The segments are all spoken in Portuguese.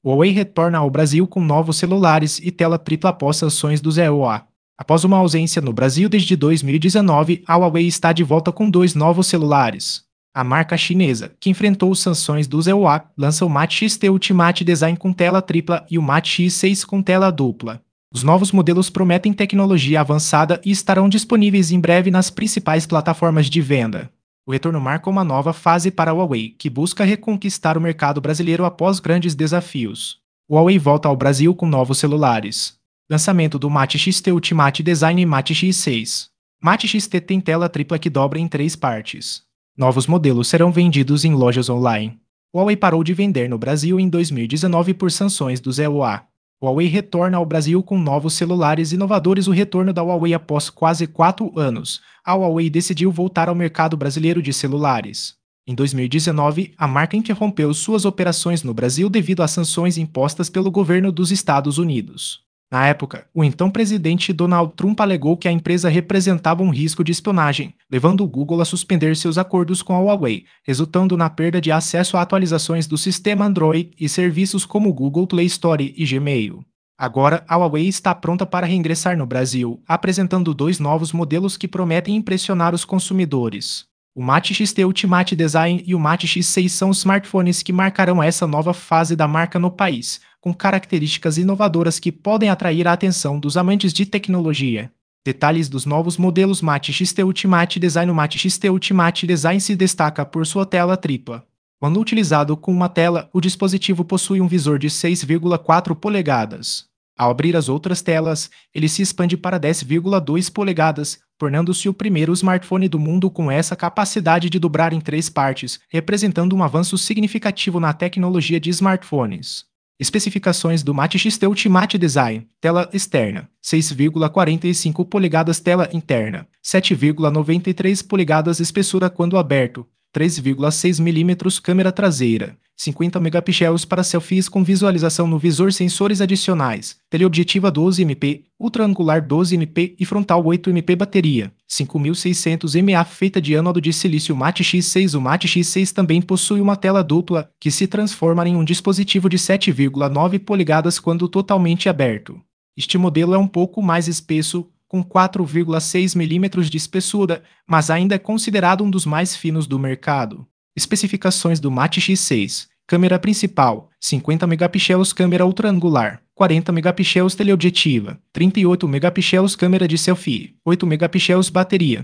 O Huawei retorna ao Brasil com novos celulares e tela tripla após sanções do ZEUA. Após uma ausência no Brasil desde 2019, a Huawei está de volta com dois novos celulares. A marca chinesa, que enfrentou sanções do ZEUA, lança o Mate XT Ultimate Design com tela tripla e o Mate X6 com tela dupla. Os novos modelos prometem tecnologia avançada e estarão disponíveis em breve nas principais plataformas de venda. O retorno marca uma nova fase para a Huawei, que busca reconquistar o mercado brasileiro após grandes desafios. O Huawei volta ao Brasil com novos celulares. Lançamento do Mate XT Ultimate Design e Mate X6. Mate XT tem tela tripla que dobra em três partes. Novos modelos serão vendidos em lojas online. O Huawei parou de vender no Brasil em 2019 por sanções do ZEUA. O Huawei retorna ao Brasil com novos celulares inovadores. O retorno da Huawei após quase 4 anos. A Huawei decidiu voltar ao mercado brasileiro de celulares. Em 2019, a marca interrompeu suas operações no Brasil devido às sanções impostas pelo governo dos Estados Unidos. Na época, o então presidente Donald Trump alegou que a empresa representava um risco de espionagem, levando o Google a suspender seus acordos com a Huawei, resultando na perda de acesso a atualizações do sistema Android e serviços como o Google Play Store e Gmail. Agora, a Huawei está pronta para reingressar no Brasil, apresentando dois novos modelos que prometem impressionar os consumidores. O Mate XT Ultimate Design e o Mate X6 são os smartphones que marcarão essa nova fase da marca no país, com características inovadoras que podem atrair a atenção dos amantes de tecnologia. Detalhes dos novos modelos Mate XT Ultimate Design. O Mate XT Ultimate Design se destaca por sua tela tripla. Quando utilizado com uma tela, o dispositivo possui um visor de 6,4 polegadas. Ao abrir as outras telas, ele se expande para 10,2 polegadas, tornando-se o primeiro smartphone do mundo com essa capacidade de dobrar em três partes, representando um avanço significativo na tecnologia de smartphones. Especificações do Mate XT Ultimate Design: tela externa, 6,45 polegadas, tela interna, 7,93 polegadas, espessura quando aberto, 3,6 mm, câmera traseira, 50 megapixels para selfies com visualização no visor, sensores adicionais, teleobjetiva 12 MP, ultra-angular 12 MP e frontal 8 MP, bateria 5600 mAh feita de ânodo de silício. Mate X6. O Mate X6 também possui uma tela dupla, que se transforma em um dispositivo de 7,9 polegadas quando totalmente aberto. Este modelo é um pouco mais espesso, com 4,6 mm de espessura, mas ainda é considerado um dos mais finos do mercado. Especificações do Mate X6: câmera principal, 50 megapixels, câmera ultra-angular, 40 megapixels, teleobjetiva, 38 megapixels, câmera de selfie, 8 megapixels, bateria,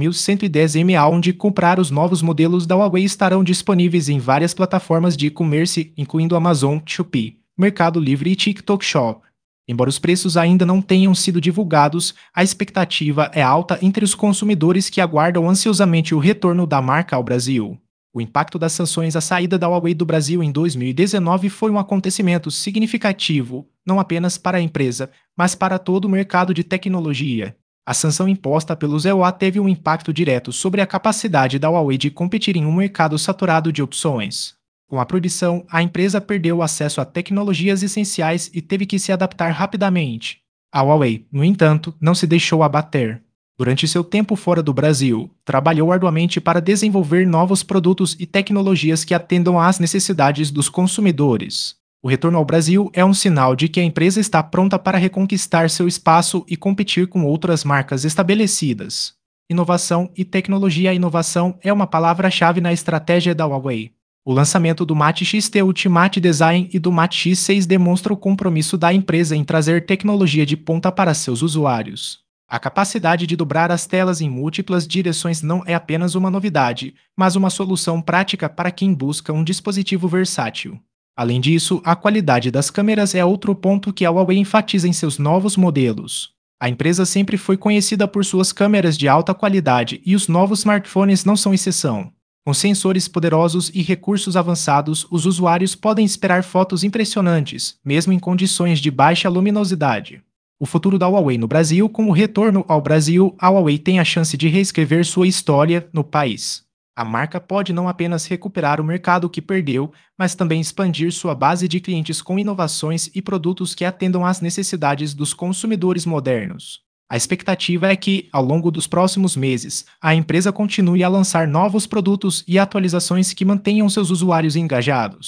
5110 mAh. Onde comprar. Os novos modelos da Huawei estarão disponíveis em várias plataformas de e-commerce, incluindo Amazon, Shopee, Mercado Livre e TikTok Shop. Embora os preços ainda não tenham sido divulgados, a expectativa é alta entre os consumidores que aguardam ansiosamente o retorno da marca ao Brasil. O impacto das sanções à saída da Huawei do Brasil em 2019 foi um acontecimento significativo, não apenas para a empresa, mas para todo o mercado de tecnologia. A sanção imposta pelo ZEUA teve um impacto direto sobre a capacidade da Huawei de competir em um mercado saturado de opções. Com a proibição, a empresa perdeu acesso a tecnologias essenciais e teve que se adaptar rapidamente. A Huawei, no entanto, não se deixou abater. Durante seu tempo fora do Brasil, trabalhou arduamente para desenvolver novos produtos e tecnologias que atendam às necessidades dos consumidores. O retorno ao Brasil é um sinal de que a empresa está pronta para reconquistar seu espaço e competir com outras marcas estabelecidas. Inovação e tecnologia. A inovação é uma palavra-chave na estratégia da Huawei. O lançamento do Mate XT Ultimate Design e do Mate X6 demonstra o compromisso da empresa em trazer tecnologia de ponta para seus usuários. A capacidade de dobrar as telas em múltiplas direções não é apenas uma novidade, mas uma solução prática para quem busca um dispositivo versátil. Além disso, a qualidade das câmeras é outro ponto que a Huawei enfatiza em seus novos modelos. A empresa sempre foi conhecida por suas câmeras de alta qualidade e os novos smartphones não são exceção. Com sensores poderosos e recursos avançados, os usuários podem esperar fotos impressionantes, mesmo em condições de baixa luminosidade. O futuro da Huawei no Brasil. Com o retorno ao Brasil, a Huawei tem a chance de reescrever sua história no país. A marca pode não apenas recuperar o mercado que perdeu, mas também expandir sua base de clientes com inovações e produtos que atendam às necessidades dos consumidores modernos. A expectativa é que, ao longo dos próximos meses, a empresa continue a lançar novos produtos e atualizações que mantenham seus usuários engajados.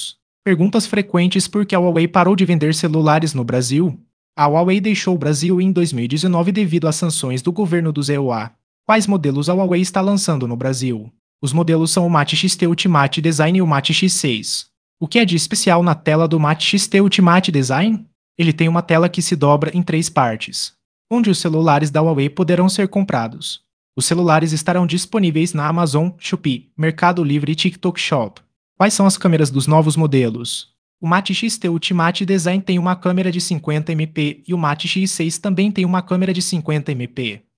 Perguntas frequentes: por que a Huawei parou de vender celulares no Brasil? A Huawei deixou o Brasil em 2019 devido às sanções do governo do ZEUA. Quais modelos a Huawei está lançando no Brasil? Os modelos são o Mate XT Ultimate Design e o Mate X6. O que é de especial na tela do Mate XT Ultimate Design? Ele tem uma tela que se dobra em 3 partes, onde os celulares da Huawei poderão ser comprados. Os celulares estarão disponíveis na Amazon, Shopee, Mercado Livre e TikTok Shop. Quais são as câmeras dos novos modelos? O Mate XT Ultimate Design tem uma câmera de 50 MP e o Mate X6 também tem uma câmera de 50 MP.